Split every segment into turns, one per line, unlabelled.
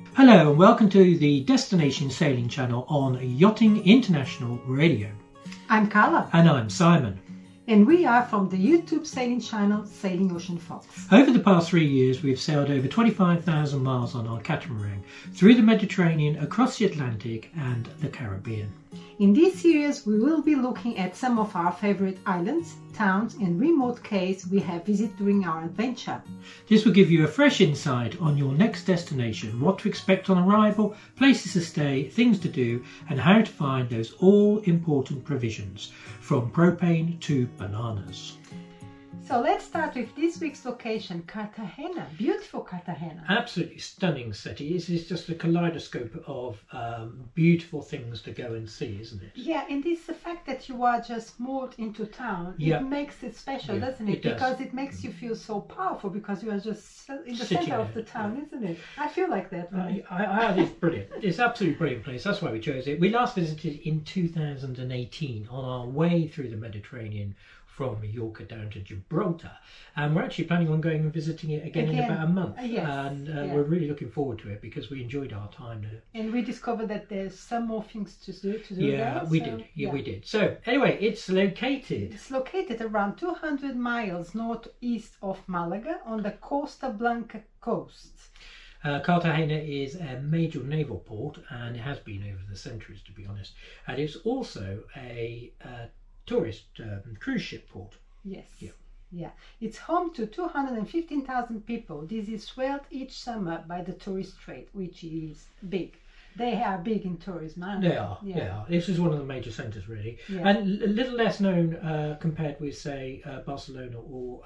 Hello and welcome to the Destination Sailing channel on Yachting International Radio.
I'm Carla.
And I'm Simon.
And we are from the YouTube sailing channel Sailing Ocean Fox.
Over the past 3 years we've sailed over 25,000 miles on our catamaran through the Mediterranean, across the Atlantic and the Caribbean.
In this series we will be looking at some of our favorite islands, towns and remote cays we have visited during our adventure.
This will give you a fresh insight on your next destination, what to expect on arrival, places to stay, things to do and how to find those all-important provisions, from propane to bananas.
So let's start with this week's location, Cartagena. Beautiful Cartagena.
Absolutely stunning city. This is just a kaleidoscope of beautiful things to go and see, isn't it?
Yeah, and it's the fact that you are just moved into town. It makes it special, doesn't it? Because it makes you feel so powerful because you are just in the center of the town, isn't it? I feel like that.
It's brilliant. It's absolutely brilliant place. That's why we chose it. We last visited in 2018 on our way through the Mediterranean from Mallorca down to Gibraltar, and we're actually planning on going and visiting it again in about a month. We're really looking forward to it because we enjoyed our time there.
And we discovered that there's some more things to do
there. We did. So anyway, it's located
around 200 miles northeast of Malaga on the Costa Blanca coast.
Cartagena is a major naval port, and it has been over the centuries, to be honest, and it's also a tourist cruise ship port.
Yes. Yeah. It's home to 215,000 people. This is swelled each summer by the tourist trade, which is big. They are big in tourism, aren't they?
They are. This is one of the major centres, really. Yeah. And a little less known compared with, say, Barcelona or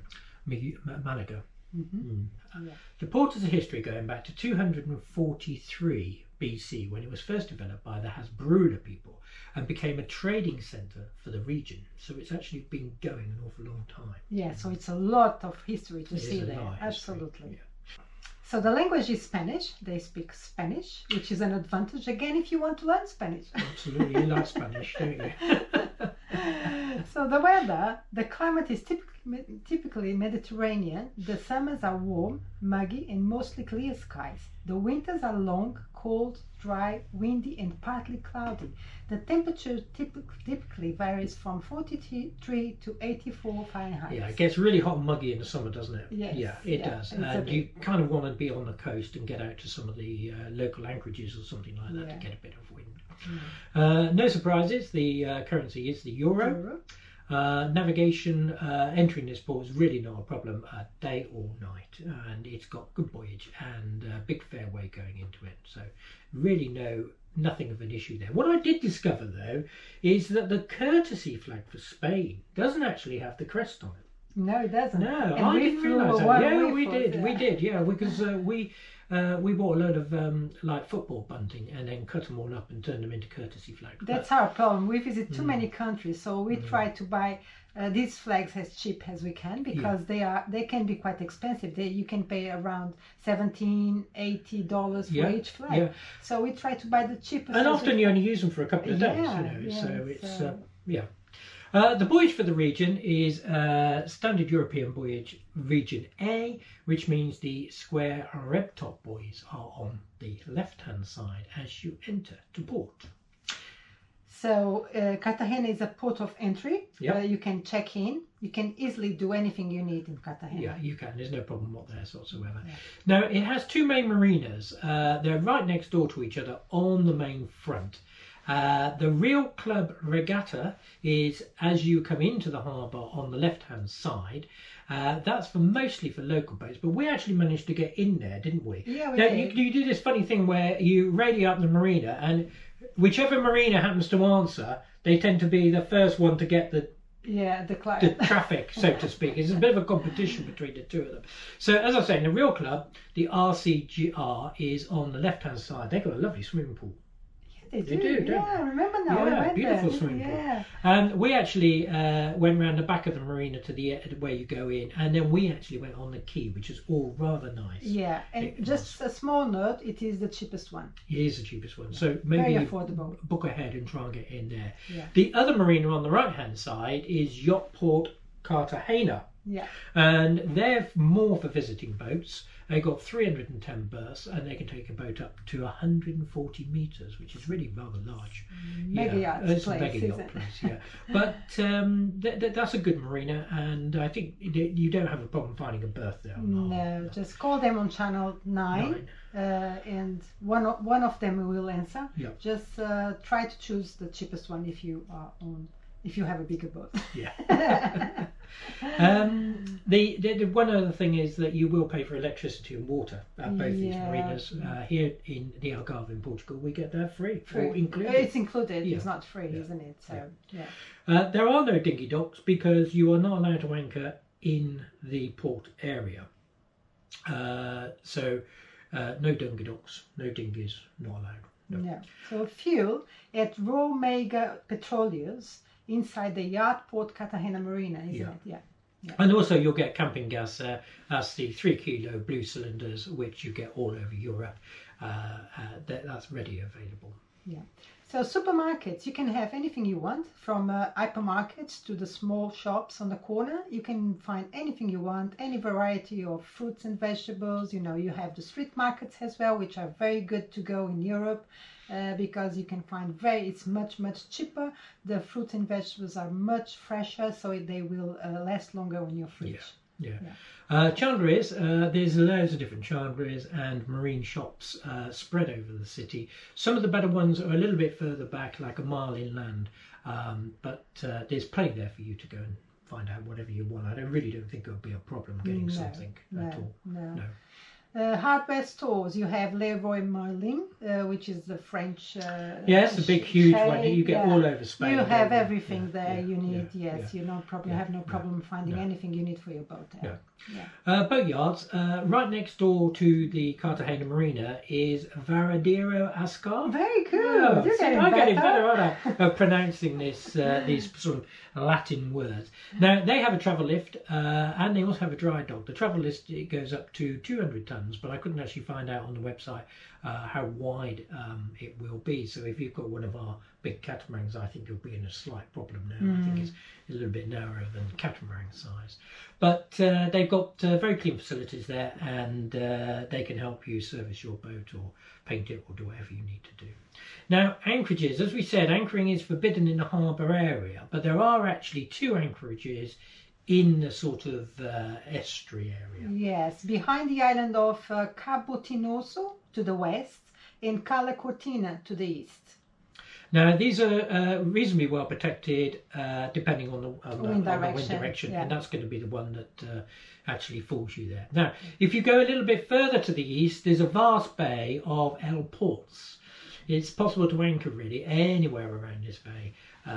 Malaga. The port has a history going back to 243 BC, when it was first developed by the Hasbula people and became a trading centre for the region. So it's actually been going an awful long time.
Yeah, so it's a lot of history to see there. Absolutely. Yeah. So the language is Spanish. They speak Spanish, which is an advantage again if you want to learn Spanish.
Absolutely, you like Spanish, don't you?
So the weather, the climate is typically Mediterranean. The summers are warm, muggy and mostly clear skies. The winters are long, cold, dry, windy and partly cloudy. The temperature typically varies from 43 to 84 Fahrenheit.
Yeah, it gets really hot and muggy in the summer, doesn't it?
Yes,
yeah, it does. And you kind of want to be on the coast and get out to some of the local anchorages or something like that to get a bit of wind. No surprises, the currency is the euro. Navigation entering this port is really not a problem, day or night, and it's got good voyage and big fairway going into it, so really nothing of an issue there. What I did discover though is that the courtesy flag for Spain doesn't actually have the crest on it.
No, it doesn't.
No, and I didn't realise that. Yeah, we did, because we bought a load of like football bunting and then cut them all up and turned them into courtesy flags.
That's our problem. We visit too many countries, so we try to buy these flags as cheap as we can, because they can be quite expensive. You can pay around $17-80 for each flag. Yeah. So we try to buy the cheapest.
And often you only use them for a couple of days, The voyage for the region is standard European voyage, region A, which means the square red top buoys are on the left-hand side as you enter to port.
So Cartagena is a port of entry. You can check in. You can easily do anything you need in Cartagena.
Yeah, you can. There's no problem whatsoever. Yeah. Now, it has two main marinas. They're right next door to each other on the main front. The Real Club Regatta is as you come into the harbour on the left-hand side. That's mostly for local boats, but we actually managed to get in there, didn't we?
Yeah, we did.
You do this funny thing where you radio up the marina, and whichever marina happens to answer, they tend to be the first one to get the traffic, so to speak. It's a bit of a competition between the two of them. So, as I say, in the Real Club, the RCGR is on the left-hand side. They've got a lovely swimming pool.
They do, don't I remember now.
Yeah, beautiful swimming pool. And we actually went around the back of the marina to the where you go in, and then we actually went on the quay, which is all rather nice.
Yeah, and just a small note, it is the cheapest one.
It is the cheapest one, so maybe
very affordable.
Book ahead and try and get in there.
Yeah.
The other marina on the right-hand side is Yachtport Cartagena.
Yeah.
And they're more for visiting boats. They got 310 berths, and they can take a boat up to 140 meters, which is really rather large.
Mega yacht
It's
place,
a mega yacht
isn't it?
place, yeah. But that's a good marina, and I think you don't have a problem finding a berth there.
No, just call them on channel 9. And one of them will answer.
Yeah.
Just try to choose the cheapest one if you have a bigger boat.
Yeah. The one other thing is that you will pay for electricity and water at both these marinas. Here in the Algarve in Portugal, we get that free. Or included.
It's included.
Yeah.
It's not free,
Yeah.
isn't it? So yeah.
There are no dinghy docks because you are not allowed to anchor in the port area. So no dinghy docks, no dinghies, not allowed. No.
So fuel at Raw Mega Petroleus inside the yacht Port Cartagena Marina, isn't it? Yeah.
And also you'll get camping gas there. That's the 3 kilo blue cylinders, which you get all over Europe. That's ready available.
Yeah. So supermarkets, you can have anything you want, from hypermarkets to the small shops on the corner. You can find anything you want, any variety of fruits and vegetables. You have the street markets as well, which are very good to go in Europe. Because you can find it's much cheaper. The fruits and vegetables are much fresher, so they will last longer on your fridge.
Chandleries, there's loads of different chandleries and marine shops spread over the city. Some of the better ones are a little bit further back, like a mile inland, but there's plenty there for you to go and find out whatever you want. I really don't think it would be a problem getting something at all.
No. Hardware stores, you have Leroy Merlin, which is the French
yes, the big huge
chain.
one you get all over Spain.
You have everything there you need.
You
have no problem finding anything you need for your boat there.
Boatyards, right next door to the Cartagena Marina is Varadero Ascar.
Very good.
I'm getting better, aren't I, at pronouncing these sort of Latin words. Now, they have a travel lift and they also have a dry dock. The travel lift, it goes up to 200 tons, but I couldn't actually find out on the website how wide it will be. So if you've got one of our big catamarans, I think you'll be in a slight problem now. I think it's a little bit narrower than catamaran size. But they've got very clean facilities there, and they can help you service your boat or paint it or do whatever you need to do. Now, anchorages, as we said, anchoring is forbidden in the harbour area, but there are actually 2 anchorages in the sort of estuary area.
Yes, behind the island of Cabo Tinoso to the west and Cala Cortina to the east.
Now, these are reasonably well protected, depending on the wind direction, and that's going to be the one that actually falls you there. Now, if you go a little bit further to the east, there's a vast bay of El Ports. It's possible to anchor really anywhere around this bay,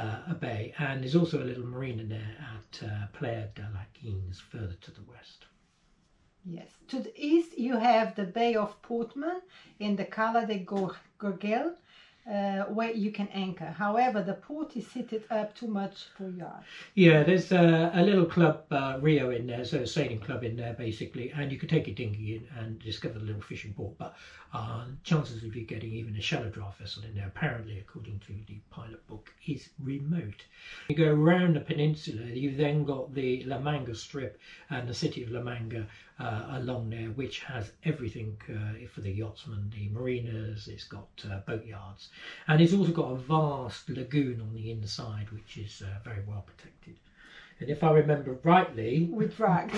and there's also a little marina there at Playa de la Quins, further to the west.
Yes, to the east you have the Bay of Portman in the Cala de Gorgel, where you can anchor. However, the port is seated up too much for yachts.
Yeah, there's a little club, Rio, in there, so a sailing club in there basically, and you could take a dinghy in and discover the little fishing port, but chances of you getting even a shallow draft vessel in there, apparently, according to the pilot book, is remote. You go around the peninsula, you've then got the La Manga Strip and the city of La Manga along there, which has everything for the yachtsmen, the marinas, it's got boatyards, and it's also got a vast lagoon on the inside, which is very well protected. And if I remember rightly,
we dragged.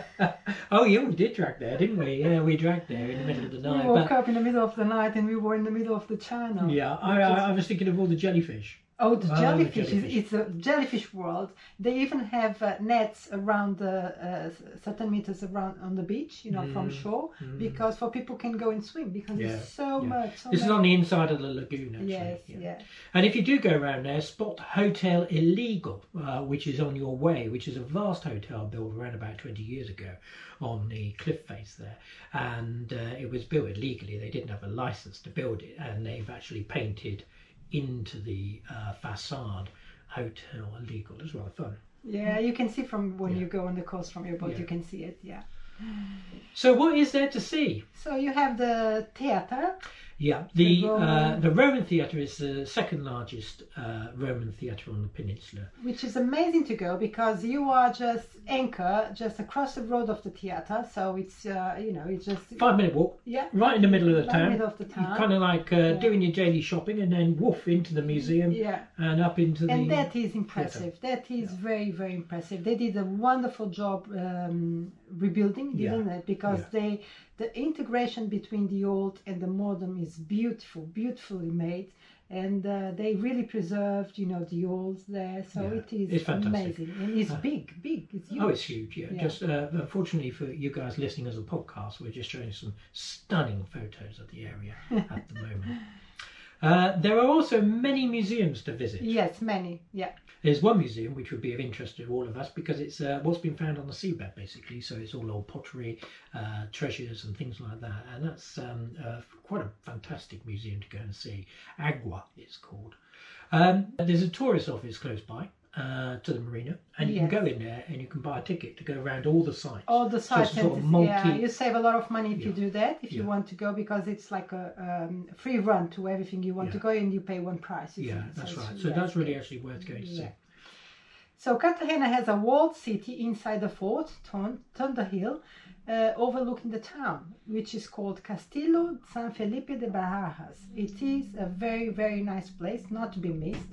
Oh yeah, we did drag there, didn't we? Yeah, we dragged there in the middle of the night.
We woke up in the middle of the night and we were in the middle of the channel.
Yeah, I was thinking of all the jellyfish.
Oh, the jellyfish. It's a jellyfish world. They even have nets around certain meters around on the beach, from shore, because for people can go and swim because it's so much.
This is on the inside of the lagoon, actually.
Yes.
And if you do go around there, spot Hotel Illegal, which is on your way, which is a vast hotel built around about 20 years ago on the cliff face there. And it was built illegally. They didn't have a license to build it, and they've actually painted into the facade Hotel Illegal. It's rather fun.
Yeah, you can see from when you go on the coast from your boat, you can see it,
So what is there to see?
So you have the theatre.
Yeah, the Roman theatre is the second largest Roman theatre on the peninsula.
Which is amazing to go because you are just just across the road of the theatre, so it's it's just
5-minute walk.
Yeah,
right in the middle of the town.
Middle of the town.
You're kind of like doing your daily shopping and then woof into the museum.
Yeah,
and up into
and that is impressive. Theatre. That is very, very impressive. They did a wonderful job rebuilding, didn't it? Because the integration between the old and the modern is beautifully made, and they really preserved, the old there. So it's amazing, and it's big. It's huge.
Oh, it's huge. Yeah. Just unfortunately for you guys listening as a podcast, we're just showing some stunning photos of the area at the moment. There are also many museums to visit.
Yes, many. Yeah.
There's one museum which would be of interest to all of us because it's what's been found on the seabed, basically. So it's all old pottery, treasures and things like that. And that's quite a fantastic museum to go and see. Agua, it's called. There's a tourist office close by to the marina, and you can go in there and you can buy a ticket to go around all the sites.
All the sites. So sort of you save a lot of money if you do that, if you want to go, because it's like a free run to everything you want to go, and you pay one price.
That's right. So that's really actually worth going to see.
So Cartagena has a walled city inside the fort, Thunderhill, overlooking the town, which is called Castillo San Felipe de Barajas. It is a very, very nice place, not to be missed.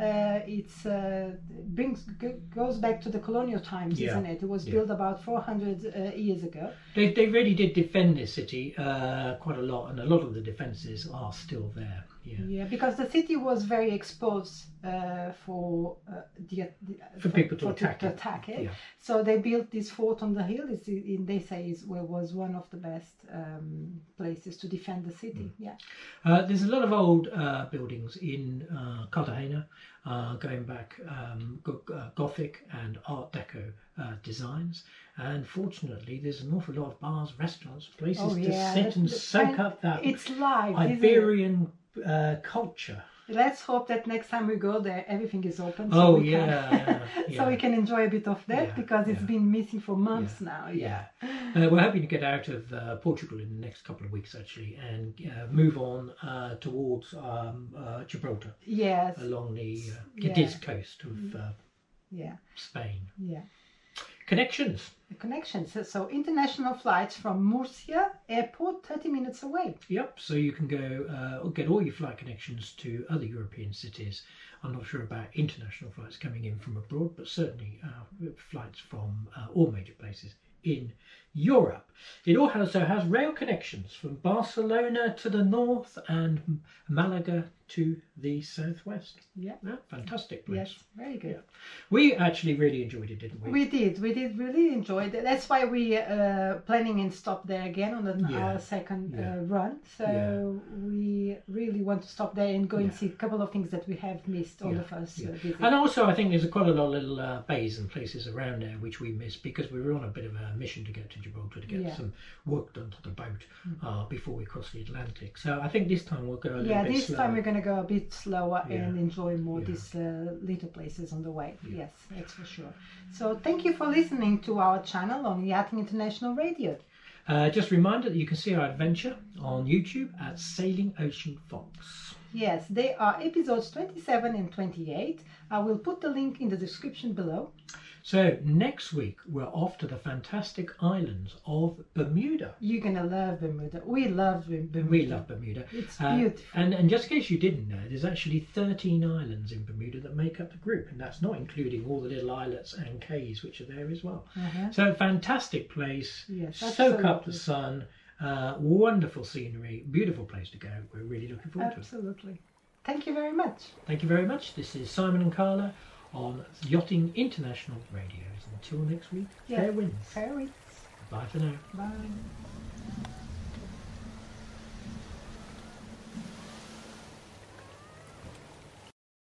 Goes back to the colonial times, isn't it? It was built about 400 years ago.
They really did defend this city quite a lot, and a lot of the defences are still there.
Yeah, because the city was very exposed for
people to attack it.
Yeah. So they built this fort on the hill. They say was one of the best places to defend the city.
There's a lot of old buildings in Cartagena, going back Gothic and Art Deco designs. And fortunately, there's an awful lot of bars, restaurants, places to sit and soak up that Iberian culture.
Let's hope that next time we go there, everything is open.
So
so we can enjoy a bit of that, because it's been missing for months now.
We're hoping to get out of Portugal in the next couple of weeks, actually, and move on towards Gibraltar.
Yes.
Along the Cadiz coast of Spain.
Yeah.
Connections.
So international flights from Murcia airport, 30 minutes away.
Yep, so you can go get all your flight connections to other European cities. I'm not sure about international flights coming in from abroad, but certainly flights from all major places in Europe. It also has rail connections from Barcelona to the north and Malaga to the southwest.
Yeah,
fantastic place.
Yes, very good.
We actually really enjoyed it, didn't we?
We did really enjoy it. That's why we planning and stop there again on our second run. So we really want to stop there and go and see a couple of things that we have missed on the first visit.
And also, I think there's quite a lot of little bays and places around there which we missed because we were on a bit of a mission to get to Gibraltar to get some work done to the boat before we cross the Atlantic. So I think this time we'll go a little bit slower.
This time we're going to go a bit slower and enjoy more these little places on the way. Yes, that's for sure. So thank you for listening to our channel on Yachting International Radio.
Just a reminder that you can see our adventure on YouTube at Sailing Ocean Fox.
Yes, they are episodes 27 and 28. I will put the link in the description below.
So next week we're off to the fantastic islands of Bermuda.
You're gonna love Bermuda. We love Bermuda.
We love Bermuda.
It's beautiful.
And just in case you didn't know, there's actually 13 islands in Bermuda that make up the group, and that's not including all the little islets and cays which are there as well. So fantastic place.
Yes,
soak up the sun. Wonderful scenery. Beautiful place to go. We're really looking forward to it.
Absolutely. Thank you very much.
Thank you very much. This is Simon and Carla on Yachting International Radio. Until next week, fair winds.
Fair winds.
Bye for now.
Bye.